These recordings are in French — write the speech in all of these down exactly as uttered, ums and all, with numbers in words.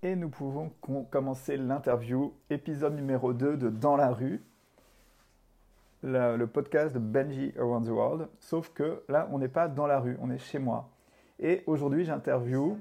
Et nous pouvons com- commencer l'interview, épisode numéro deux de Dans la rue, le, le podcast de Benji Around the World. Sauf que là, on n'est pas dans la rue, on est chez moi. Et aujourd'hui, j'interview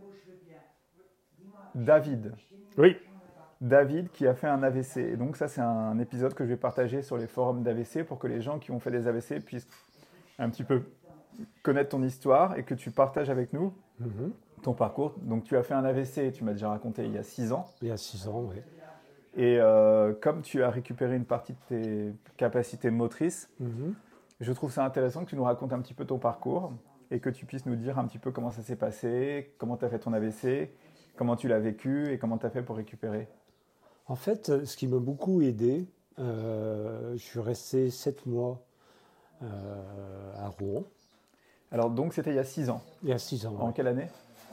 David. Oui. David qui a fait un A V C. Et donc ça, c'est un épisode que je vais partager sur les forums d'A V C pour que les gens qui ont fait des A V C puissent un petit peu connaître ton histoire et que tu partages avec nous Mm-hmm. ton parcours. Donc tu as fait un A V C, tu m'as déjà raconté, il y a six ans. Il y a six ans, oui. Et euh, comme tu as récupéré une partie de tes capacités motrices, Mm-hmm. je trouve ça intéressant que tu nous racontes un petit peu ton parcours et que tu puisses nous dire un petit peu comment ça s'est passé, comment tu as fait ton A V C, comment tu l'as vécu et comment tu as fait pour récupérer. En fait, ce qui m'a beaucoup aidé, euh, je suis resté sept mois euh, à Rouen, Alors donc c'était il y a six ans. il y a six ans. En ouais. quelle année?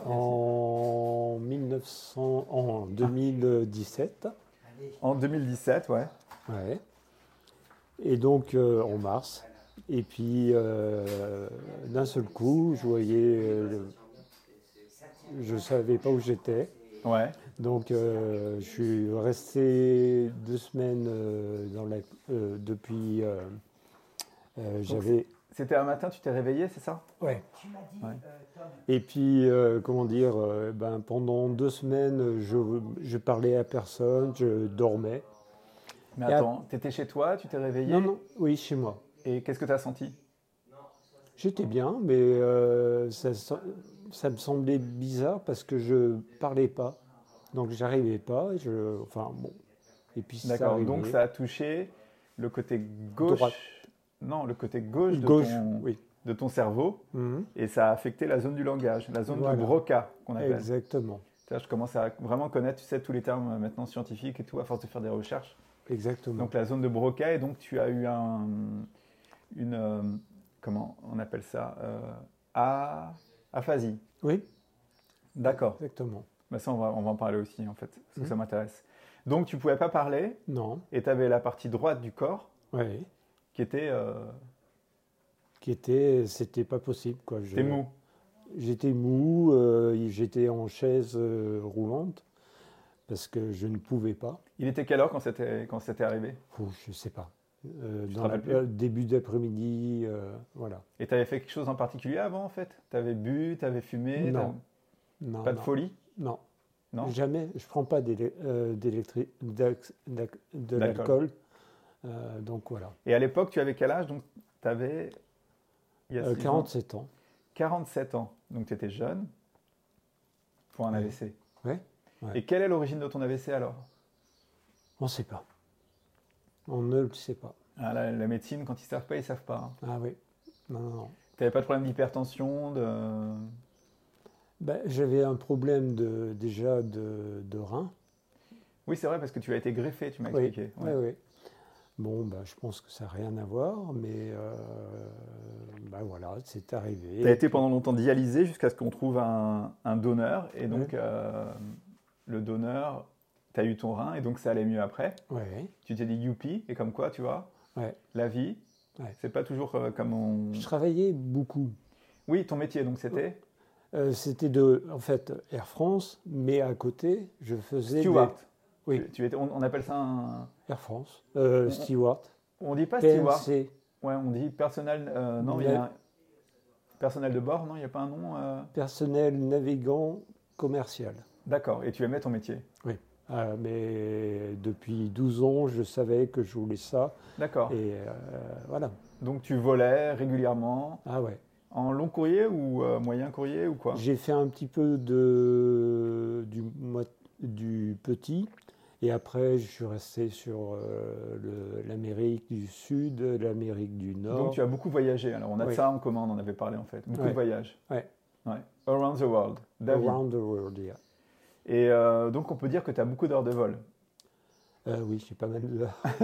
En, mille neuf cents, en deux mille dix-sept. En deux mille dix-sept, ouais. Ouais. Et donc euh, en mars. Et puis euh, d'un seul coup, je voyais, euh, je ne savais pas où j'étais. Ouais. Donc euh, je suis resté deux semaines euh, dans la, euh, depuis. Euh, euh, j'avais. C'était un matin, tu t'es réveillé, c'est ça? Ouais. Ouais. Et puis euh, comment dire, euh, ben, pendant deux semaines, je, je parlais à personne, je dormais. Mais Et attends, tu étais chez toi, tu t'es réveillé Non, non, oui, chez moi. et qu'est-ce que tu as senti? J'étais bien, mais euh, ça, ça me semblait bizarre parce que je parlais pas. Donc j'arrivais pas. Je, enfin bon. Et puis ça D'accord, arrivait. donc ça a touché le côté gauche, Droite. non, le côté gauche, Gauche, de, ton, oui. de ton cerveau Mhm. et ça a affecté la zone du langage, la zone Voilà. de Broca qu'on appelle. Exactement. Tu vois, je commence à vraiment connaître, tu sais, tous les termes euh, maintenant scientifiques et tout à force de faire des recherches. Exactement. Donc la zone de Broca et donc tu as eu un, une, euh, comment on appelle ça, euh, a- aphasie. Oui, D'accord. exactement. Bah ça, on va, on va en parler aussi, en fait, parce que Mhm. ça m'intéresse. Donc, tu ne pouvais pas parler Non. et tu avais la partie droite du corps Oui. qui était... Euh, Qui était, c'était pas possible quoi. Je- t'es mou. J'étais mou. euh, j'étais en chaise euh, roulante parce que je ne pouvais pas. Il était quelle heure quand c'était, quand c'était arrivé? Ouh, je sais pas. Euh, Tu te dans le rappelles plus début d'après-midi, euh, voilà. Et tu avais fait quelque chose en particulier avant, en fait? Tu avais bu, tu avais fumé? Non. t'avais- Non, Pas de non. folie? Non. Non? Jamais. Je prends pas d'élé- euh, d'électri- d'ac- d'ac- de D'alcool. l'alcool. Euh, donc voilà. Et à l'époque, tu avais quel âge? Donc, tu avais... Il y a Euh, six ans, quarante-sept ans. quarante-sept ans. Donc, tu étais jeune pour un Ouais. A V C. Ouais. Ouais. Et quelle est l'origine de ton A V C alors? On ne sait pas. On ne le sait pas. Ah, la, la médecine, quand ils ne savent pas, ils ne savent pas. Hein. Ah oui. Non, non, non. Tu n'avais pas de problème d'hypertension, de... Ben, j'avais un problème de, déjà de, de rein. Oui, c'est vrai, parce que tu as été greffé, tu m'as Oui. expliqué. Oui, oui. Bon, ben, je pense que ça n'a rien à voir, mais euh, ben, voilà, c'est arrivé. Tu as été pendant longtemps dialysé jusqu'à ce qu'on trouve un, un donneur. Et donc, Oui. euh, le donneur, tu as eu ton rein, et donc ça allait mieux après. Oui, Tu t'es dit youpi, et comme quoi, tu vois, ouais. la vie, Ouais. c'est pas toujours euh, comme on... Je travaillais beaucoup. Oui, ton métier, donc c'était Euh, c'était de, en fait, Air France, mais à côté, je faisais steward. des- Oui, Tu, tu étais, on, on appelle ça un... Air France, euh, On- steward, On dit pas steward. P N C, Ouais, on dit personnel... euh, non, il y Ouais. a un- personnel de bord, non, il n'y a pas un nom euh, personnel navigant commercial. D'accord, et tu aimais ton métier. Euh, mais depuis douze ans, je savais que je voulais ça. D'accord. Et euh, voilà. Donc tu volais régulièrement Ah ouais. en long courrier ou euh, moyen courrier ou quoi? J'ai fait un petit peu de, du, mo- du petit. Et après, je suis resté sur euh, le- l'Amérique du Sud, l'Amérique du Nord. Donc tu as beaucoup voyagé. Alors on a de Oui. ça en commun, on en avait parlé en fait. Beaucoup Ouais. de voyages. Ouais. Ouais. Around the world. David. Around the world, yeah. Et euh, donc on peut dire que tu as beaucoup d'heures de vol. Euh, oui, j'ai pas mal de...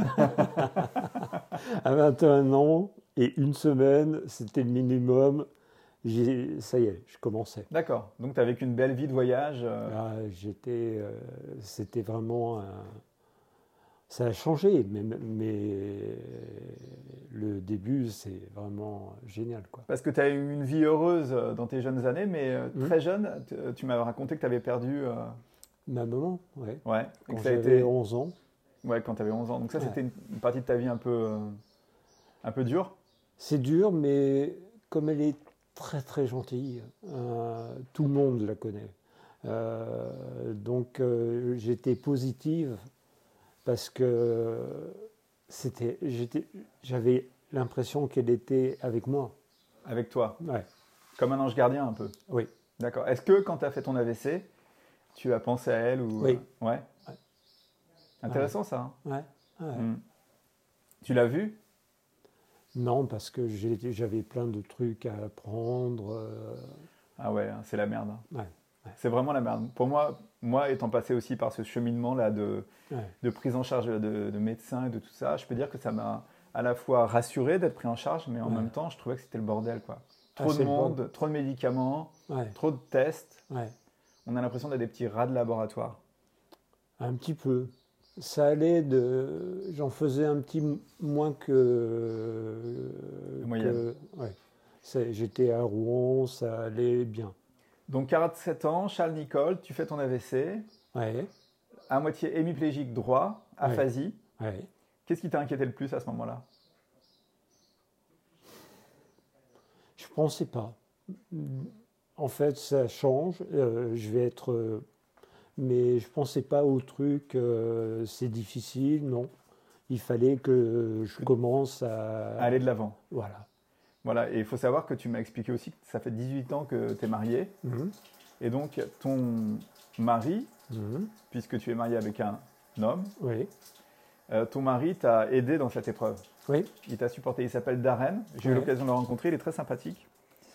À vingt et un ans et une semaine, c'était le minimum. J'ai- Ça y est, je commençais. D'accord. Donc tu as vécu une belle vie de voyage. euh, Ah, j'étais, euh, c'était vraiment un- ça a changé, mais, mais le début, c'est vraiment génial, quoi. Parce que tu as eu une vie heureuse euh, dans tes jeunes années, mais euh, Mhm. très jeune, t- tu m'as raconté que tu avais perdu euh, Ma maman, ouais. Ouais. Et Quand que ça a j'avais été... onze ans. Ouais, quand tu avais onze ans. Donc ça, Ouais. c'était une, une partie de ta vie un peu, euh, un peu dure. C'est dur, mais comme elle est très très gentille, euh, tout le monde la connaît. Euh, donc euh, j'étais positive parce que c'était, j'étais, j'avais l'impression qu'elle était avec moi. Avec toi. Ouais. Comme un ange gardien un peu. Oui. D'accord. Est-ce que quand tu as fait ton A V C, tu as pensé à elle ou... Oui. euh, Ouais. Ouais. Intéressant ça. Hein. Ouais. Ouais. Mm. Tu l'as vue? Non, parce que j'ai- j'avais plein de trucs à apprendre. euh, Ah ouais, hein, c'est la merde. Hein. Ouais. Ouais. C'est vraiment la merde. Pour moi, moi étant passé aussi par ce cheminement-là de, Ouais. de prise en charge de, de médecins et de tout ça, je peux dire que ça m'a à la fois rassuré d'être pris en charge, mais en Ouais. même temps, je trouvais que c'était le bordel, quoi. Ah, Trop c'est de le monde, bordel. trop de médicaments, Ouais. trop de tests. Ouais. On a l'impression d'être des petits rats de laboratoire. Un petit peu. Ça allait de. J'en faisais un petit m- moins que. La moyenne. que- ouais. C'est- J'étais à Rouen, ça allait bien. Donc quarante-sept ans, Charles Nicole, tu fais ton A V C, Ouais. à moitié hémiplégique droit, aphasie. Ouais. Qu'est-ce qui t'a inquiété le plus à ce moment-là? Je pensais pas. En fait, ça change. euh, je vais être. euh, mais je pensais pas au truc. euh, c'est difficile, non. Il fallait que je commence à. Aller de l'avant. Voilà. Voilà, et il faut savoir que tu m'as expliqué aussi que ça fait dix-huit ans que tu es marié. Mhm. Et donc, ton mari, Mhm. puisque tu es marié avec un homme, Oui. euh, ton mari t'a aidé dans cette épreuve. Oui. Il t'a supporté. Il s'appelle Darren. J'ai eu Ouais. l'occasion de le rencontrer. Il est très sympathique.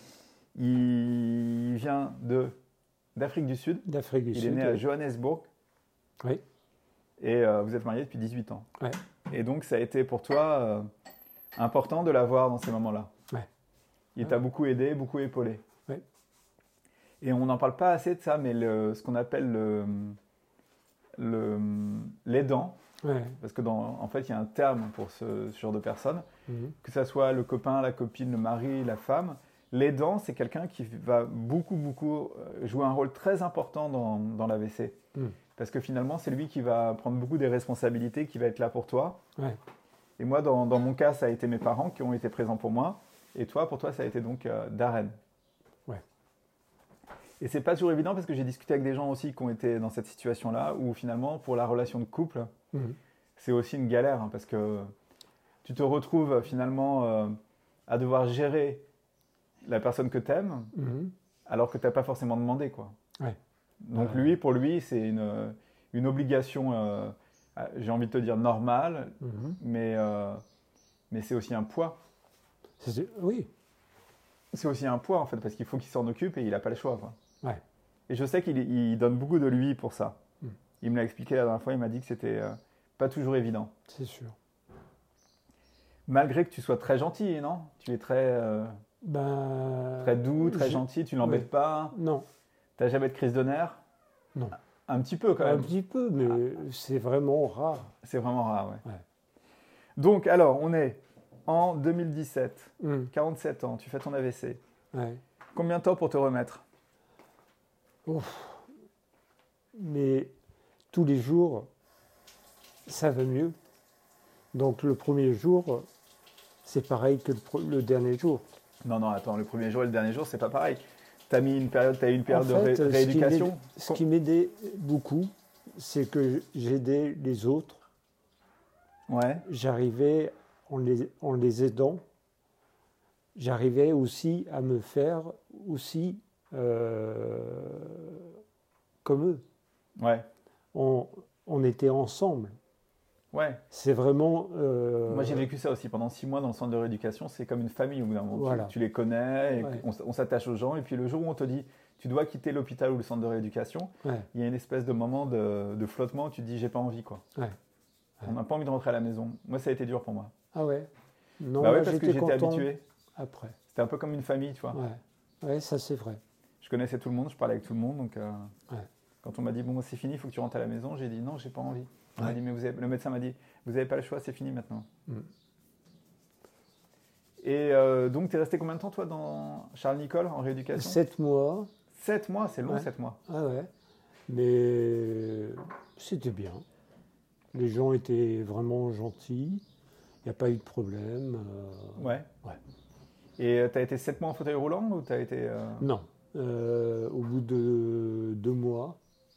Il vient de, d'Afrique du Sud. D'Afrique du Il Sud. est né à oui. Johannesburg. Oui. Et euh, vous êtes mariés depuis dix-huit ans. Ouais. Et donc, ça a été pour toi euh, important de l'avoir dans ces moments-là. Ouais. Il t'a beaucoup aidé, beaucoup épaulé. Ouais. Et on n'en parle pas assez de ça, mais le, ce qu'on appelle le, le, l'aidant, Ouais. parce que dans, en fait, il y a un terme pour ce, ce genre de personnes, Mhm. que ça soit le copain, la copine, le mari, la femme. L'aidant, c'est quelqu'un qui va beaucoup, beaucoup euh, jouer un rôle très important dans, dans l'A V C. Mhm. Parce que finalement, c'est lui qui va prendre beaucoup des responsabilités, qui va être là pour toi. Ouais. Et moi, dans, dans mon cas, ça a été mes parents qui ont été présents pour moi. Et toi, pour toi, ça a été donc euh, Darren. Ouais. Et c'est pas toujours évident parce que j'ai discuté avec des gens aussi qui ont été dans cette situation-là, où finalement, pour la relation de couple, Mhm. c'est aussi une galère, hein, parce que tu te retrouves finalement euh, à devoir gérer la personne que tu aimes, Mhm. alors que tu n'as pas forcément demandé, quoi. Ouais. Donc Ouais. lui, pour lui, c'est une, une obligation, euh, j'ai envie de te dire normale, Mhm. mais, euh, mais c'est aussi un poids. C'est- Oui. C'est aussi un poids, en fait, parce qu'il faut qu'il s'en occupe et il n'a pas le choix, quoi. Ouais. Et je sais qu'il il donne beaucoup de lui pour ça. Mm. Il me l'a expliqué la dernière fois, il m'a dit que c'était euh, pas toujours évident. C'est sûr. Malgré que tu sois très gentil, non? Tu es très, euh, Ben. très doux, très j'ai- gentil, tu l'embêtes oui. pas. Non. T'as jamais de crise de nerfs? Non. Un petit peu quand Un même. petit peu, mais c'est vraiment rare. C'est vraiment rare, ouais. Ouais. Donc, alors, on est en deux mille dix-sept, Mhm. quarante-sept ans, tu fais ton A V C. Ouais. Combien de temps pour te remettre? Mais tous les jours, ça va mieux. Donc le premier jour, c'est pareil que le, pre- le dernier jour. Non, non, attends, le premier jour et le dernier jour, c'est pas pareil. T'as mis une période, t'as eu une période En fait, de ré- ce qui rééducation. m'aide- Ce qui m'aidait beaucoup, c'est que j'aidais les autres. Ouais, J'arrivais, en les, en les aidant, j'arrivais aussi à me faire aussi euh, comme eux. ouais, On, on était ensemble. ouais. C'est vraiment... euh, Moi, j'ai vécu ça aussi pendant six mois dans le centre de rééducation. C'est comme une famille au bout d'un moment. Tu- Voilà. Tu, les connais, et Ouais. on, s- on s'attache aux gens. Et puis le jour où on te dit, tu dois quitter l'hôpital ou le centre de rééducation, Ouais, il y a une espèce de moment de, de flottement où tu te dis, j'ai pas envie, quoi. ouais. On n'a pas envie de rentrer à la maison. Moi, ça a été dur pour moi. Ah ouais? Non, bah ouais, moi, parce que j'étais j'étais content habitué. après. C'était un peu comme une famille, tu vois. Ouais. Ouais, ça c'est vrai. Je connaissais tout le monde, je parlais avec tout le monde. Donc, euh, Ouais. quand on m'a dit, bon, c'est fini, il faut que tu rentres à la maison, j'ai dit, non, j'ai pas envie. On m'a Ouais. dit, mais vous avez- le médecin m'a dit, vous n'avez pas le choix, c'est fini maintenant. Mm. Et euh, donc, tu es resté combien de temps, toi, dans Charles Nicole, en rééducation? Sept mois. Sept mois, c'est long, Ouais. sept mois. Ah ouais. Mais C'était bien. Les gens étaient vraiment gentils. Il n'y a pas eu de problème. euh, Ouais. Ouais. Et tu as été sept mois en fauteuil roulant ou tu as été. euh, Non. Euh, au bout de deux mois,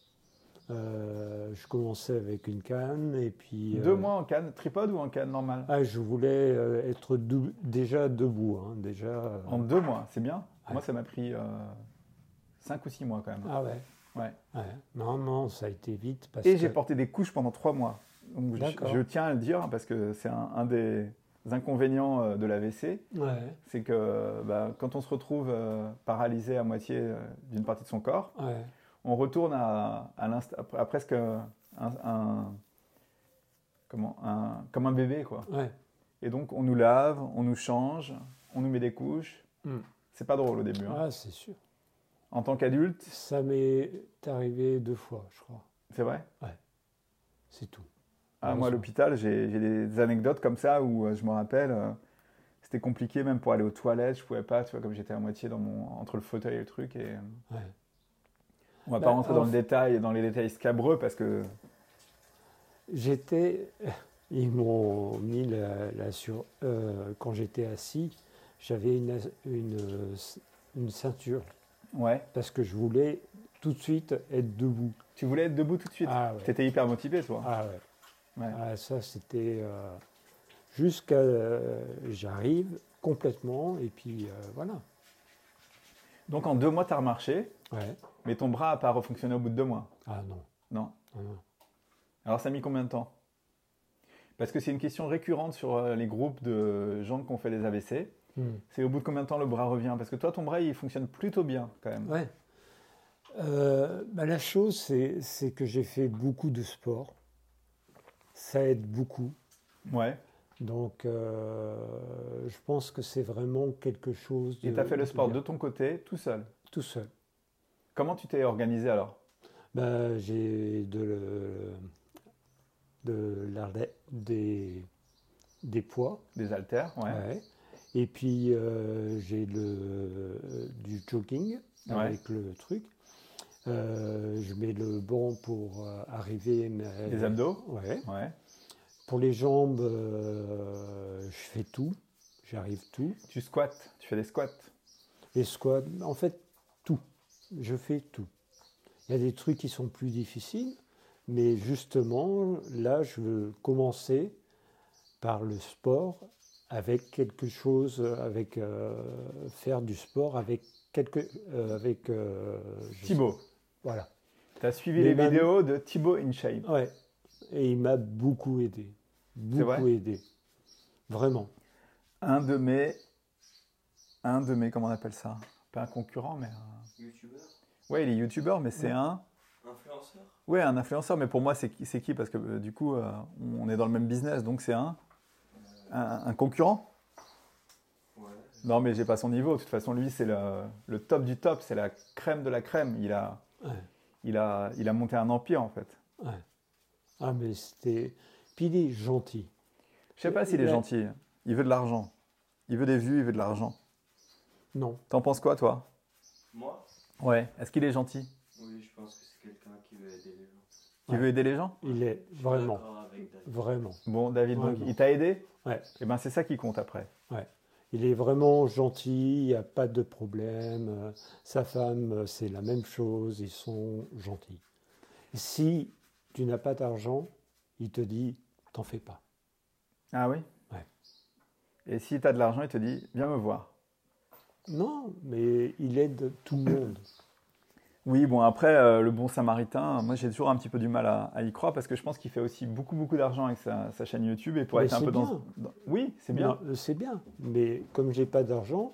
euh, je commençais avec une canne et puis. Deux euh, mois en canne tripode ou en canne normale? Ah, je voulais euh, être debout- déjà debout. Hein, déjà. euh, En deux mois, c'est bien. Ouais. Moi, ça m'a pris euh, cinq ou six mois quand même. Ah ouais. Ouais. Ouais. Non, non, ça a été vite parce Et que. j'ai porté des couches pendant trois mois. Donc, je, D'accord. je tiens à le dire parce que c'est un, un des inconvénients euh, de l'A V C. Ouais. C'est que bah, quand on se retrouve euh, paralysé à moitié euh, d'une partie de son corps, Ouais. on retourne à, à, l'inst- à- à presque un, un- comment, un- comme un bébé, quoi. Ouais. Et donc on nous lave, on nous change, on nous met des couches. Hmm. C'est pas drôle au début, hein. Ah, c'est sûr. En tant qu'adulte, Ça m'est arrivé deux fois, je crois. c'est vrai. C'est tout. Ah, moi à l'hôpital, j'ai j'ai des anecdotes comme ça où euh, je me rappelle, euh, c'était compliqué même pour aller aux toilettes, je pouvais pas, tu vois, comme j'étais à moitié dans mon, entre le fauteuil et le truc. Et, euh, Ouais. on va Bah, pas rentrer en dans le fait- détail, dans les détails scabreux parce que J'étais. Ils m'ont mis la, la sur. euh, quand j'étais assis, j'avais une, une, une ceinture ouais, parce que je voulais tout de suite être debout. tu voulais être debout tout de suite. Ah ouais. T'étais hyper motivé, toi. Ah ouais. Ouais. Ah, ça, c'était. euh, jusqu'à. euh, j'arrive complètement et puis euh, voilà. Donc en deux mois, t'as remarché, Ouais. mais ton bras a pas refonctionné au bout de deux mois. Ah non. Non. Ah non. Alors ça a mis combien de temps? Parce que c'est une question récurrente sur euh, les groupes de gens qui ont fait des A V C. Hmm. C'est au bout de combien de temps le bras revient? Parce que toi, ton bras, il fonctionne plutôt bien quand même. Ouais. Euh, bah, la chose, c'est, c'est que j'ai fait beaucoup de sport. Ça aide beaucoup. Ouais. Donc, euh, je pense que c'est vraiment quelque chose de. Et tu as fait le de sport bien. de ton côté, tout seul. Tout seul. Comment tu t'es organisé alors? Bah, j'ai de, le- de la- des, des poids. Des haltères, ouais. Ouais. Et puis, euh, j'ai le, du jogging Ouais. avec le truc. Euh, je mets le banc pour euh, arriver. Mais, Des abdos? Ouais. Ouais. Pour les jambes, euh, je fais tout. J'arrive tout. Tu squattes, tu fais des squats. Les squats, en fait, tout. Je fais tout. Il y a des trucs qui sont plus difficiles, mais justement, là, je veux commencer par le sport avec quelque chose, avec euh, faire du sport avec quelque, euh, avec euh, je Thibaut. sais- voilà. Tu as suivi Mais les même- vidéos de Thibaut InShape. Ouais. Et il m'a beaucoup aidé, beaucoup vrai aidé, vraiment. Un de mes. Un de mes. Comment on appelle ça? Pas un concurrent, mais. un- Youtubeur, Ouais, il est youtubeur, mais c'est Ouais. un. influenceur. Ouais, un influenceur, mais pour moi, c'est qui, c'est qui? Parce que euh, du coup, euh, on est dans le même business, donc c'est un. Un, un concurrent? Ouais. Non, mais j'ai pas son niveau. De toute façon, lui, c'est le, le top du top, c'est la crème de la crème. Il a, Ouais. il a, il a monté un empire, en fait. Ouais. Ah, mais c'était. Puis il est gentil. Je sais pas s'il est Ouais. gentil. Il veut de l'argent. Il veut des vues, il veut de l'argent. Non. T'en penses quoi, toi? Moi, Ouais. Est-ce qu'il est gentil? oui, je pense que c'est quelqu'un qui veut aider les gens. Qui Ouais. veut aider les gens? Il est Je suis vraiment, d'accord avec David. vraiment. Bon, David, donc, Vraiment. il t'a aidé? Ouais. Et ben, c'est ça qui compte après. Il est vraiment gentil, il n'y a pas de problème. Euh, Sa femme, euh, c'est la même chose, ils sont gentils. Si tu n'as pas d'argent, il te dit, t'en fais pas. Ah oui? Ouais. Et si t'as de l'argent, il te dit, viens me voir. Non, mais il aide tout le monde. Oui, bon, après, euh, le bon samaritain, moi j'ai toujours un petit peu du mal à, à y croire parce que je pense qu'il fait aussi beaucoup, beaucoup d'argent avec sa, sa chaîne YouTube et pour Mais être un c'est peu dans, bien. dans- Oui, c'est bien. Non, euh, c'est bien, mais comme j'ai pas d'argent,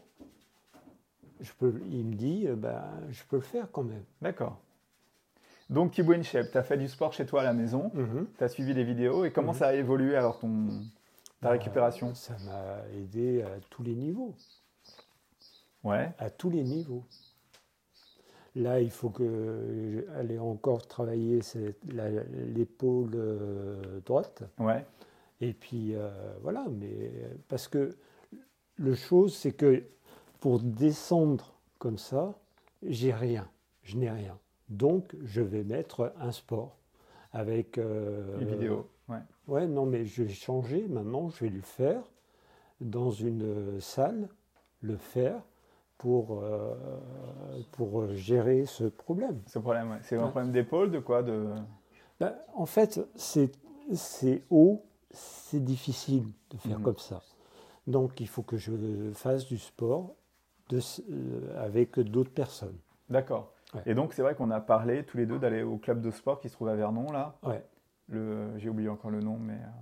je peux, il me dit, euh, ben, je peux le faire quand même. D'accord. Donc, Thibaut InShape, tu as fait du sport chez toi à la maison, tu as suivi des vidéos et comment Mhm. ça a évolué alors ton, ta Bah, récupération? Ça m'a aidé à tous les niveaux. Ouais, À tous les niveaux. Là, il faut que aller encore travailler cette- la- l'épaule euh, droite. ouais, Et puis euh, voilà, mais parce que le chose, c'est que pour descendre comme ça, j'ai rien, je n'ai rien. Donc, je vais mettre un sport, avec... euh, Une vidéo, ouais. Ouais, non, mais je vais changer maintenant, je vais le faire dans une euh, salle, le faire pour, euh, pour gérer ce problème. Ce problème, ouais. C'est un Ouais. problème d'épaule, de quoi de... Ben, en fait, c'est c'est haut, c'est difficile de faire Mhm. comme ça. Donc, il faut que je fasse du sport de, s- euh, avec d'autres personnes. D'accord. Ouais. Et donc, c'est vrai qu'on a parlé tous les deux d'aller au club de sport qui se trouve à Vernon, là. Ouais. Le... J'ai oublié encore le nom, mais... euh,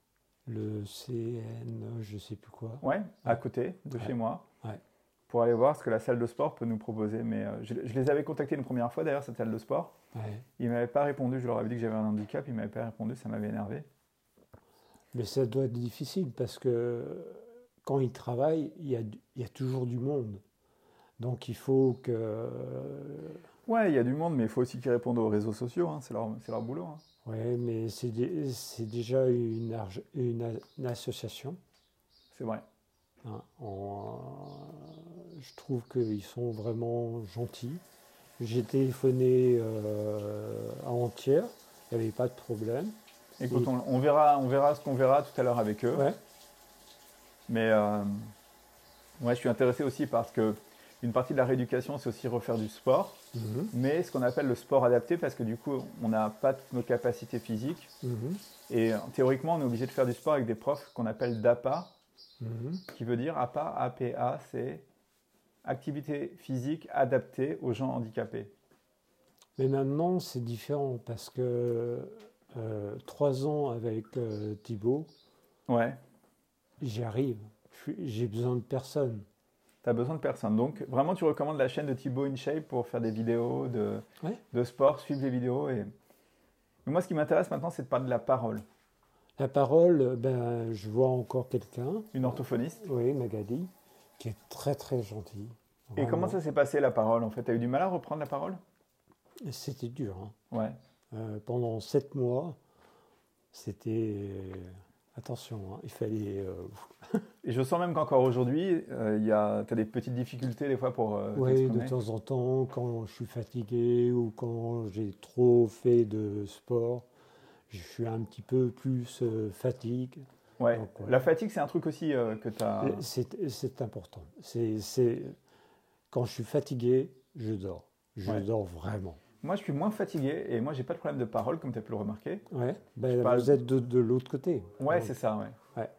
Le C N, je sais plus quoi. Ouais, à Ouais. côté de Ouais. chez moi. Ouais. Pour aller voir ce que la salle de sport peut nous proposer. Mais euh, je, je les avais contactés une première fois, d'ailleurs, cette salle de sport. Ouais. Ils ne m'avaient pas répondu. Je leur avais dit que j'avais un handicap. Ils ne m'avaient pas répondu. Ça m'avait énervé. Mais ça doit être difficile parce que quand ils travaillent, il y a, il y a toujours du monde. Donc, il faut que... Ouais, il y a du monde, mais il faut aussi qu'ils répondent aux réseaux sociaux. Hein. C'est leur, c'est leur boulot. Hein. Ouais, mais c'est dé- c'est déjà une, arge- une, a- une association. C'est vrai. Hein. En- je trouve qu'ils sont vraiment gentils. J'ai téléphoné euh, avant-hier, il n'y avait pas de problème. Écoute, Et- on, on verra, on verra ce qu'on verra tout à l'heure avec eux. Ouais, Mais euh, ouais, je suis intéressé aussi parce que une partie de la rééducation, c'est aussi refaire du sport. mhm, Mais ce qu'on appelle le sport adapté, parce que du coup, on n'a pas toutes nos capacités physiques. mhm, Et euh, théoriquement, on est obligé de faire du sport avec des profs qu'on appelle d'A P A, mhm. qui veut dire A P A, A P A, c'est activité physique adaptée aux gens handicapés. Mais maintenant, c'est différent parce que euh, trois ans avec euh, Thibaut, Ouais, j'y arrive. Je suis- J'ai besoin de personne. tu as besoin de personnes. Donc, vraiment, tu recommandes la chaîne de Thibaut InShape pour faire des vidéos de, Ouais. de sport, suivre les vidéos. Et... Mais moi, ce qui m'intéresse maintenant, c'est de parler de la parole. La parole, ben, je vois encore quelqu'un, Une orthophoniste. oui, Magali, qui est très très gentil. Et Vraiment. comment ça s'est passé, la parole, en fait? Tu as eu du mal à reprendre la parole? C'était dur. Hein. Ouais. Euh, pendant sept mois, c'était... Attention, hein, il fallait... euh, Et je sens même qu'encore aujourd'hui, euh, tu as des petites difficultés des fois pour euh, Oui, de t'exprimer. temps en temps, quand je suis fatigué ou quand j'ai trop fait de sport, je suis un petit peu plus euh, fatigue. Ouais. Donc, ouais. La fatigue, c'est un truc aussi euh, que tu as... C'est c'est important. C'est c'est- quand je suis fatigué, je dors. Je Ouais. dors vraiment. Moi, je suis moins fatigué et moi, j'ai pas de problème de parole, comme tu as pu le remarquer. Ouais. Ben, parle- vous êtes de, de l'autre côté. Ouais, Donc, c'est ça, ouais. Ouais.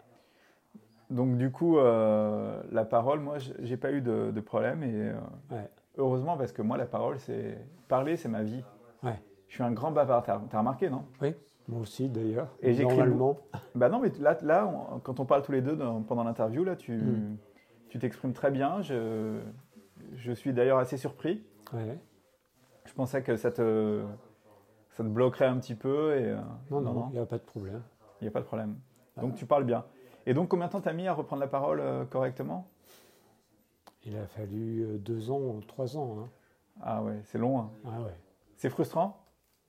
Donc, du coup, euh, la parole, moi, j- j'ai pas eu de, de problème et euh, Ouais. heureusement, parce que moi, la parole, c'est... Parler, c'est ma vie. Ouais. Je suis un grand bavard, t'as as remarqué, non? Oui, moi aussi d'ailleurs. Et j'écris Normalement. Bah non, mais là, là on- quand on parle tous les deux dans- pendant l'interview, là, tu Mm. tu t'exprimes très bien. Je, je suis d'ailleurs assez surpris. Ouais. Je pensais que ça te, ça te bloquerait un petit peu. Et, euh, Non, non, il n'y a pas de problème. il n'y a pas de problème. Ah. Donc tu parles bien. Et donc combien de temps t'as mis à reprendre la parole euh, correctement? Il a fallu euh, deux ans, trois ans. Hein. Ah ouais, c'est long. Hein. Ah ouais. C'est frustrant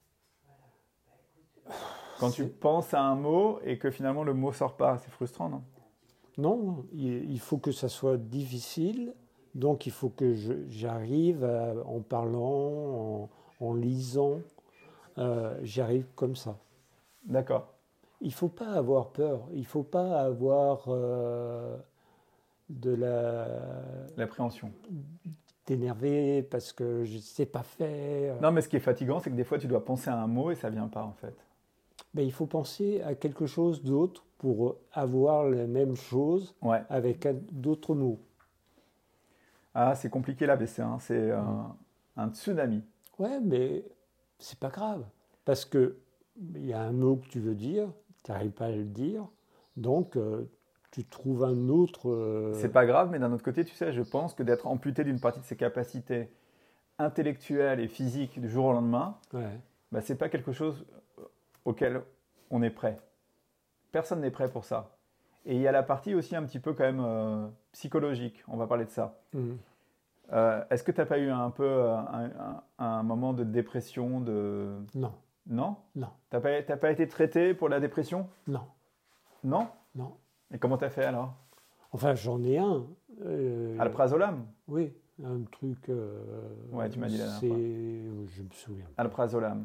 quand tu C'est- penses à un mot et que finalement le mot sort pas. C'est frustrant, non? Non, il, il faut que ça soit difficile. Donc il faut que je- j'arrive à- en parlant, en, en lisant, euh, j'arrive comme ça. D'accord. Il ne faut pas avoir peur. Il ne faut pas avoir euh, de la L'appréhension. t'énerver parce que je ne sais pas faire. Non, mais ce qui est fatigant, c'est que des fois tu dois penser à un mot et ça vient pas en fait. Mais il faut penser à quelque chose d'autre pour avoir la même chose Ouais. avec un- d'autres mots. Ah, c'est compliqué l'A V C, hein. C'est un, un tsunami. Ouais, mais c'est pas grave. Parce que il y a un mot que tu veux dire, tu n'arrives pas à le dire, donc euh, tu trouves un autre. euh, C'est pas grave, mais d'un autre côté, tu sais, je pense que d'être amputé d'une partie de ses capacités intellectuelles et physiques du jour au lendemain, Ouais, bah, c'est pas quelque chose auquel on est prêt. Personne n'est prêt pour ça. Et il y a la partie aussi un petit peu quand même euh, psychologique, on va parler de ça. Mhm. Euh, Est-ce que tu n'as pas eu un peu euh, un, un- un moment de dépression de... Non, Non? non, Tu n'as pas, t'as pas été traité pour la dépression? non, Non? non. Et comment tu as fait alors? Enfin, j'en ai un. euh, Alprazolam? Oui, un truc. euh, Ouais, tu m'as dit la dernière c'est- fois. Je me souviens. Alprazolam.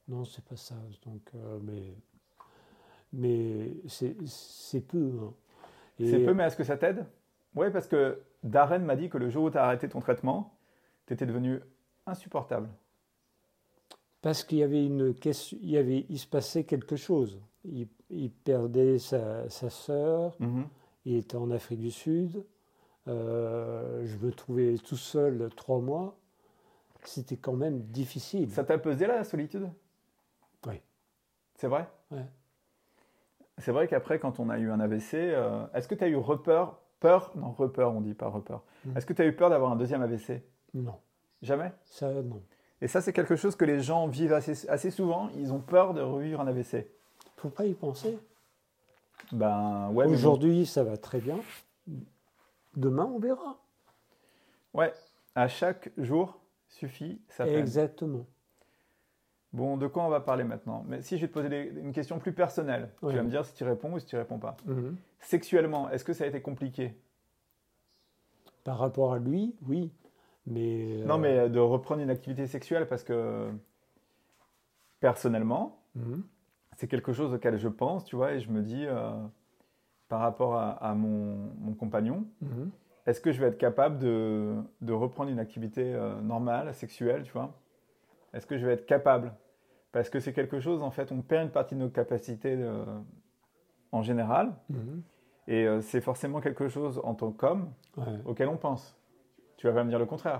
non, c'est pas ça. Donc, euh, mais mais c'est, c'est peu. Hein. Et C'est peu, mais est-ce que ça t'aide? Oui, parce que Darren m'a dit que le jour où tu as arrêté ton traitement, tu étais devenu insupportable. parce qu'il y avait une question, il y avait, il se passait quelque chose. Il, il perdait sa, sa sœur. Mhm. Il était en Afrique du Sud. Euh, je me trouvais tout seul trois mois. C'était quand même difficile. Ça t'a pesé la solitude? Oui. C'est vrai? Ouais. C'est vrai qu'après, quand on a eu un A V C, euh, est-ce que tu as eu repeur, peur, non, repeur, on dit pas repeur. Mm. Est-ce que tu as eu peur d'avoir un deuxième A V C? Non, Jamais? ça non. Et ça, c'est quelque chose que les gens vivent assez, assez souvent. Ils ont peur de revivre un A V C. Faut pas y penser. Ben ouais. mais bon. Aujourd'hui, ça va très bien. Demain, on verra. Ouais. À chaque jour suffit sa peine. Exactement. Bon, de quoi on va parler maintenant? Mais si je vais te poser des- une question plus personnelle, Oui. tu vas me dire si tu réponds ou si tu réponds pas. Mhm. Sexuellement, est-ce que ça a été compliqué? Par rapport à lui, oui. Mais, Non, euh, mais de reprendre une activité sexuelle parce que personnellement, mhm. c'est quelque chose auquel je pense, tu vois, et je me dis, euh, par rapport à, à mon, mon compagnon, Mhm. est-ce que je vais être capable de, de reprendre une activité euh, normale, sexuelle, tu vois? Est-ce que je vais être capable? Parce que c'est quelque chose, en fait, on perd une partie de nos capacités euh, en général, Mhm. et euh, c'est forcément quelque chose en tant qu'homme Ouais. auquel on pense. Tu vas pas me dire le contraire.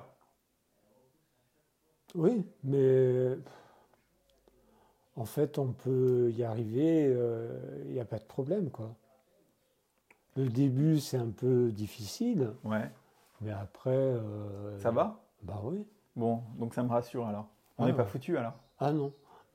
Oui, mais en fait, on peut y arriver, il n'y a pas de problème, quoi. Le début, c'est un peu difficile, Ouais. mais après... euh, Ça va? Bah oui. Bon, donc ça me rassure alors. On Ah, n'est pas ouais. foutu alors. Ah non.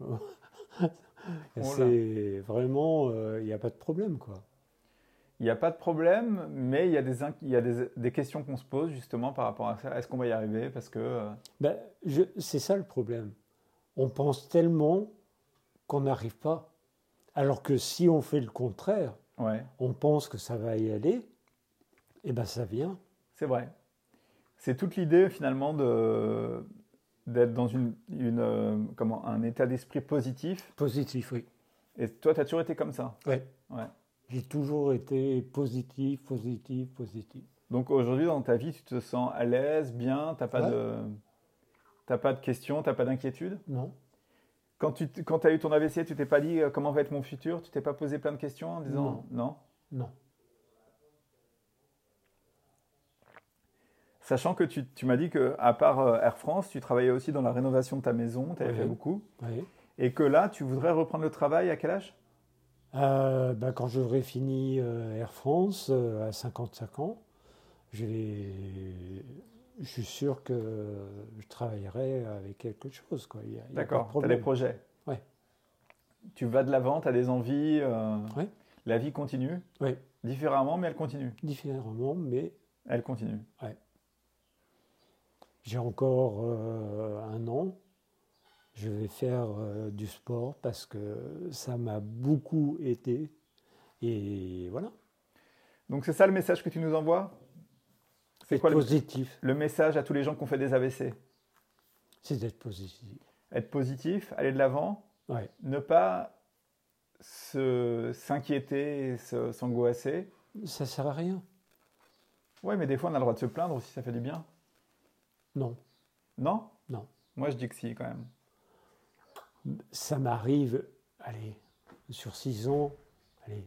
là. C'est vraiment... Il n'y a pas de problème, quoi. Il n'y a pas de problème, mais il y a des, inq- il y a des, des questions qu'on se pose justement par rapport à ça. Est-ce qu'on va y arriver? Parce que... euh, Ben, je- c'est ça le problème. On pense tellement qu'on n'arrive pas. Alors que si on fait le contraire, ouais, on pense que ça va y aller, et ben ça vient. c'est vrai. C'est toute l'idée finalement de, d'être dans une, une, euh, comment, un état d'esprit positif. Positif, oui. Et toi, tu as toujours été comme ça. Ouais. Ouais. J'ai toujours été positif, positif, positif. Donc aujourd'hui, dans ta vie, tu te sens à l'aise, bien, tu n'as pas, Ouais. de, t'as pas de questions, tu n'as pas d'inquiétude. Non. Quand tu t- quand as eu ton A V C, tu t'es pas dit euh, comment va être mon futur? Tu t'es pas posé plein de questions en disant non? Non. Sachant que tu, tu m'as dit que à part euh, Air France, tu travaillais aussi dans la rénovation de ta maison, tu avais Oui. fait beaucoup. Oui. Et que là, tu voudrais reprendre le travail à quel âge? Euh, ben, quand j'aurai fini euh, Air France euh, à cinquante-cinq ans, je, vais- je suis sûr que je travaillerai avec quelque chose, quoi. Il y a, il y a pas de D'accord, tu as des problème. projets. Ouais. Tu vas de l'avant, tu as des envies. euh, Ouais. La vie continue, Oui, différemment, mais elle continue. différemment, mais Elle continue. j'ai encore euh, un an. Je vais faire euh, du sport parce que ça m'a beaucoup aidé. Et voilà, Donc c'est ça le message que tu nous envoies? C'est être quoi le, positif, le message à tous les gens qui ont fait des A V C? c'est d'être positif. Être positif, aller de l'avant, Ouais. ne pas se, s'inquiéter et se- s'angoisser. Ça sert à rien. Ouais, mais des fois on a le droit de se plaindre aussi, ça fait du bien. Non, Non? non. Moi je dis que si quand même. Ça m'arrive, allez, sur six ans, allez,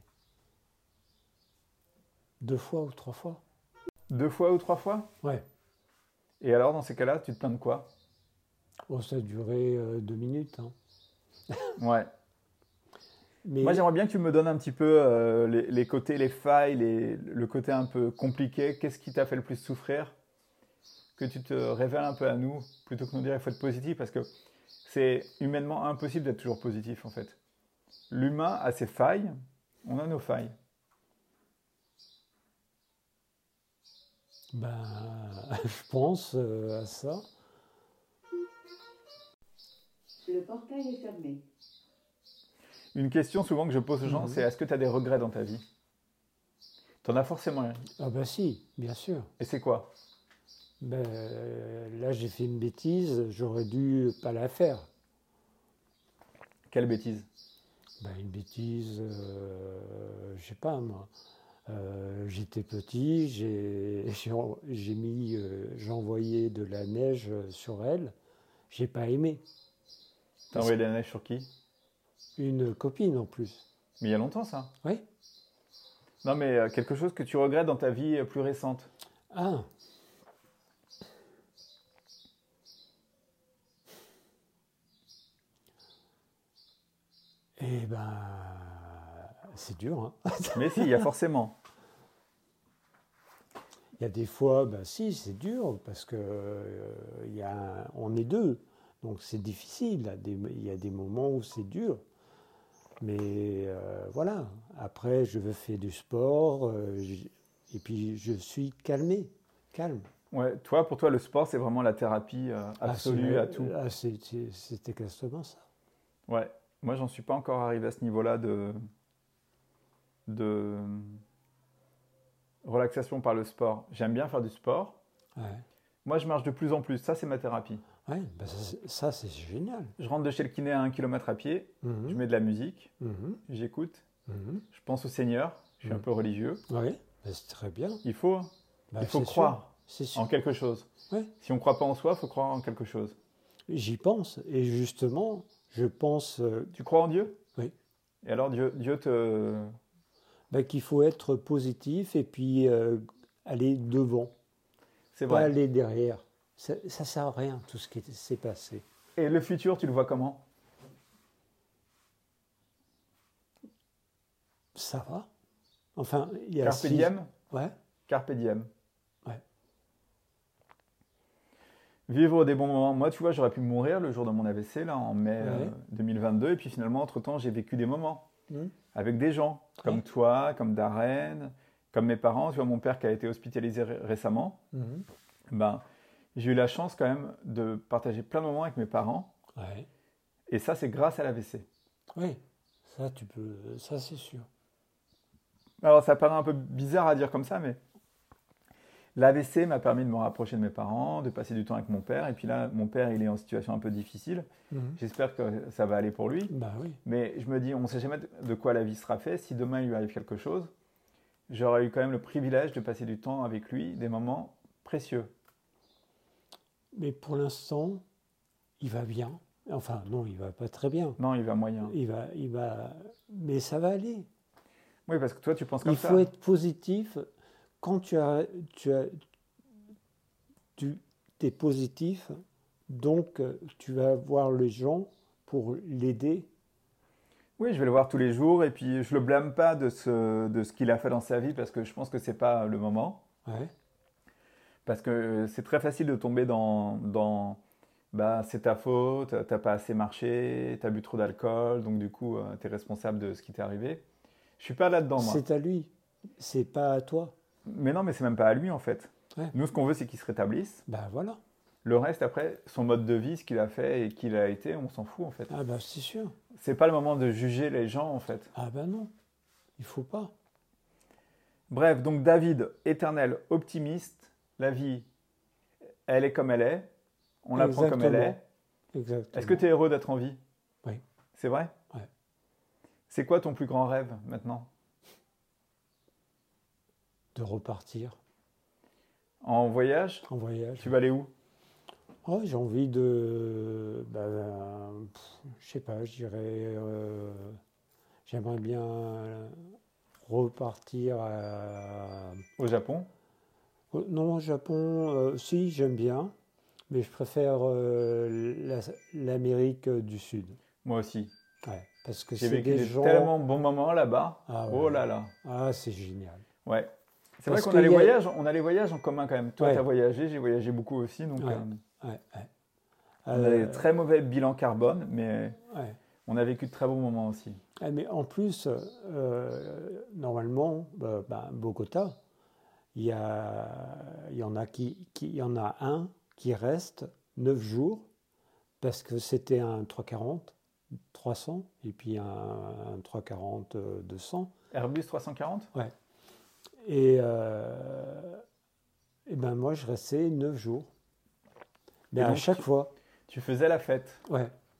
deux fois ou trois fois. Deux fois ou trois fois? Ouais. Et alors dans ces cas-là, tu te plains de quoi? Oh, ça a duré euh, deux minutes. Hein. Ouais. Mais Moi j'aimerais bien que tu me donnes un petit peu euh, les, les côtés, les failles, les- le côté un peu compliqué. Qu'est-ce qui t'a fait le plus souffrir? Que tu te révèles un peu à nous, plutôt que nous dire il faut être positif, parce que c'est humainement impossible d'être toujours positif en fait. L'humain a ses failles, on a nos failles. ben, je pense euh, à ça. Le portail est fermé. Une question souvent que je pose aux gens, Mhm. c'est est-ce que tu as des regrets dans ta vie? Tu en as forcément un. Ah ben si, bien sûr. Et c'est quoi? Ben, là, j'ai fait une bêtise, j'aurais dû pas la faire. Quelle bêtise? Ben, une bêtise, euh, je sais pas moi. Euh, j'étais petit, j'ai, j'ai, j'ai mis, euh, j'ai envoyé de la neige sur elle. J'ai pas aimé. T'as envoyé de la neige sur qui? Une copine en plus. Mais il y a longtemps, ça. Oui. Non, mais euh, quelque chose que tu regrettes dans ta vie euh, plus récente. Ah. Eh ben, c'est dur, hein. Mais si, il y a forcément. Il y a des fois, ben si, c'est dur parce que euh, il y a un- on est deux, donc c'est difficile. Il y a des, il y a des moments où c'est dur. Mais euh, voilà, après je veux faire du sport euh, j- et puis je suis calmé, calme. Ouais, toi, pour toi, le sport, c'est vraiment la thérapie euh, absolue Ah, à c'est- tout. ah, c'est, c'est, c'est exactement ça. Ouais, moi, j'en suis pas encore arrivé à ce niveau-là de, de relaxation par le sport. J'aime bien faire du sport. Ouais, Moi, je marche de plus en plus. Ça, c'est ma thérapie. ouais, ben ça, c'est- ça, c'est génial. Je rentre de chez le kiné à un kilomètre à pied. Mhm, Je mets de la musique. mhm, J'écoute. mhm. Je pense au Seigneur. Je suis un Mhm. peu religieux. Ouais, ben c'est très bien. Il faut, Ben, il faut c'est croire sûr, c'est sûr. en quelque chose. Ouais. Si on ne croit pas en soi, il faut croire en quelque chose. J'y pense et justement, je pense euh, Tu crois en Dieu? Oui. Et alors, Dieu, Dieu te... ben, qu'il faut être positif et puis euh, aller devant, C'est pas vrai. aller derrière. Ça, ça sert à rien tout ce qui s'est passé. Et le futur, tu le vois comment? Ça va. Enfin, il y a Carpe six- diem? Ouais. Carpe diem. Ouais. Vivre des bons moments. Moi, tu vois, j'aurais pu mourir le jour de mon A V C, là, en mai Ouais. euh, deux mille vingt-deux. Et puis finalement, entre-temps, j'ai vécu des moments Mhm. avec des gens, comme Ouais. toi, comme Darren, comme mes parents. Tu vois, mon père qui a été hospitalisé ré- récemment. Mhm. Ben, j'ai eu la chance quand même de partager plein de moments avec mes parents. Ouais. Et ça, c'est grâce à l'A V C. Oui. Ça, tu peux. Ça, c'est sûr. Alors, ça paraît un peu bizarre à dire comme ça, mais l'A V C m'a permis de me rapprocher de mes parents, de passer du temps avec mon père. Et puis là, mon père, il est en situation un peu difficile. Mhm. J'espère que ça va aller pour lui. Bah oui. Mais je me dis, on ne sait jamais de quoi la vie sera faite. Si demain il lui arrive quelque chose, j'aurais eu quand même le privilège de passer du temps avec lui, des moments précieux. Mais pour l'instant, il va bien. Enfin, non, il va pas très bien. Non, il va moyen. Il va, il va. Mais ça va aller. Oui, parce que toi, tu penses comme Il ça. faut être positif. Quand tu as, tu as, tu es positif, donc euh, tu vas voir les gens pour l'aider. Oui, je vais le voir tous les jours. Et puis, je ne le blâme pas de ce, de ce qu'il a fait dans sa vie, parce que je pense que ce n'est pas le moment. Ouais. Parce que c'est très facile de tomber dans, dans bah, c'est ta faute, tu n'as pas assez marché, tu as bu trop d'alcool, donc du coup, tu es responsable de ce qui t'est arrivé. Je suis pas là-dedans, moi. C'est à lui, c'est pas à toi. Mais non, mais c'est même pas à lui, en fait. Ouais. Nous, ce qu'on veut, c'est qu'il se rétablisse. Ben voilà. Le reste, après, son mode de vie, ce qu'il a fait et qui il a été, on s'en fout, en fait. Ah ben c'est sûr. C'est pas le moment de juger les gens, en fait. Ah ben non, il faut pas. Bref, donc David, éternel optimiste, la vie, elle est comme elle est, on la prend comme elle est. Exactement. Est-ce que tu es heureux d'être en vie? Oui. C'est vrai? Ouais. C'est quoi ton plus grand rêve maintenant? De repartir En voyage? en voyage. Tu vas aller où? Oh, j'ai envie de. Ben, pff, je sais pas, je dirais. euh, J'aimerais bien repartir à. Au Japon? Oh, non, au Japon, euh, si, j'aime bien, mais je préfère euh, la- l'Amérique du Sud. Moi aussi. Ouais, parce que J'ai c'est vécu des des gens. tellement bons moments là-bas. Ah ouais. Oh là là. Ah, c'est génial. Ouais. C'est vrai Parce qu'on que a les y a- voyages, on a les voyages en commun quand même. Toi, Ouais. tu as voyagé, j'ai voyagé beaucoup aussi, donc Ouais. euh, Ouais, ouais. on a Euh, des très mauvais bilan carbone, mais ouais. on a vécu de très bons moments aussi. Ah, mais en plus, euh, normalement, bah, bah, Bogota, il y, a, il y en a qui, qui- il y en a un qui reste neuf jours parce que c'était un trois cent quarante, trois cents et puis un, un trois cent quarante deux cents. Airbus trois cent quarante? Ouais. Et, euh, et ben moi, je restais neuf jours. Mais Et à donc, chaque tu- fois, Tu faisais la fête. ouais.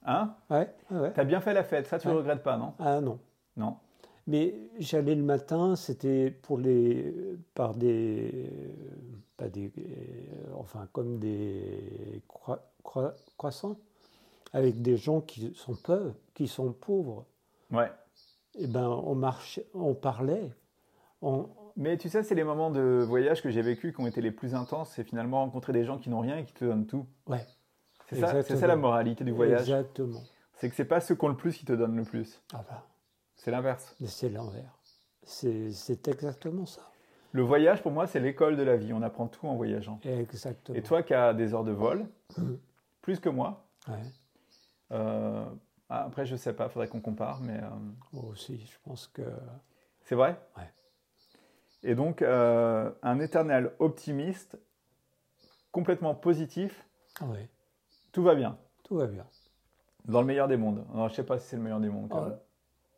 Hein? Ouais, ouais. T'as bien fait la fête, ça tu Ouais. le regrettes pas, non? Ah non. Non. Mais j'allais le matin, c'était pour les, par des, pas des, euh, enfin comme des croi- croi- croissants, avec des gens qui sont peu, qui sont pauvres. Ouais. Et ben on marchait, on parlait, on, Mais tu sais, c'est les moments de voyage que j'ai vécu qui ont été les plus intenses, c'est finalement rencontrer des gens qui n'ont rien et qui te donnent tout. ouais. C'est ça, c'est ça Exactement. la moralité du voyage. Exactement. C'est que c'est pas ceux qui ont le plus qui te donnent le plus. Ah ben, C'est l'inverse. c'est l'envers. C'est, c'est exactement ça. Le voyage, pour moi, c'est l'école de la vie. On apprend tout en voyageant. Exactement. Et toi qui as des heures de vol, Mhm. plus que moi, Ouais. euh, après, je sais pas, faudrait qu'on compare, mais euh, Moi aussi, je pense que. c'est vrai. Ouais. Et donc, euh, un éternel optimiste, complètement positif, Ah ouais, tout va bien. tout va bien. Dans le meilleur des mondes. Alors, je sais pas si c'est le meilleur des mondes. quand Ah, même.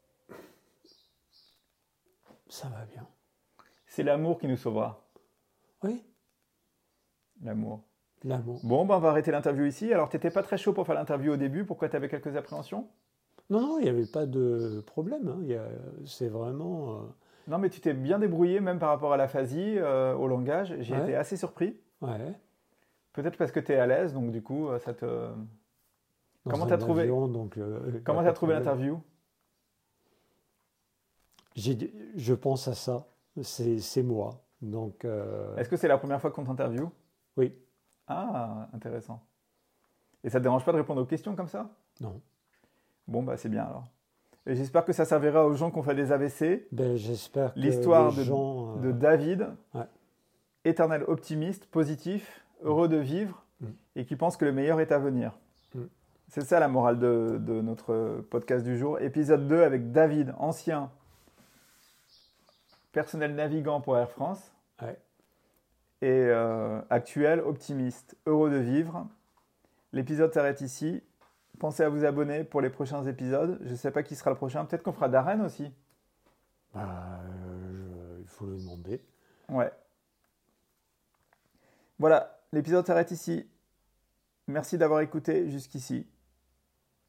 ça va bien. C'est l'amour qui nous sauvera. Oui, L'amour. l'amour. Bon, ben, on va arrêter l'interview ici. Alors, t'étais pas très chaud pour faire l'interview au début. Pourquoi t'avais quelques appréhensions? Non, non, il n'y avait pas de problème. Hein. Il y a- C'est vraiment. euh, Non, mais tu t'es bien débrouillé, même par rapport à l'aphasie, euh, au langage. J'ai Ouais. été assez surpris. Ouais. Peut-être parce que tu es à l'aise, donc du coup, euh, ça te... Dans Comment un t'as trouvé- avion, donc, euh, il y a Comment pas t'as de trouvé problème. l'interview? J'ai- Je pense à ça. C'est c'est moi. Donc, euh, Est-ce que c'est la première fois qu'on t'interviewe? oui, Ah, intéressant. Et ça te dérange pas de répondre aux questions comme ça? non. Bon, bah c'est bien alors. Et j'espère que ça servira aux gens qui ont fait des A V C. Ben, j'espère que L'histoire les de, gens. euh, de David, Ouais. éternel optimiste, positif, heureux de vivre, Mm. et qui pense que le meilleur est à venir. Mm. C'est ça la morale de, de notre podcast du jour. Épisode deux avec David, ancien personnel navigant pour Air France, Ouais. et euh, actuel optimiste, heureux de vivre. L'épisode s'arrête ici. Pensez à vous abonner pour les prochains épisodes. Je ne sais pas qui sera le prochain. Peut-être qu'on fera Darren aussi. Bah, euh, je- il faut le demander. Ouais. Voilà, l'épisode s'arrête ici. Merci d'avoir écouté jusqu'ici.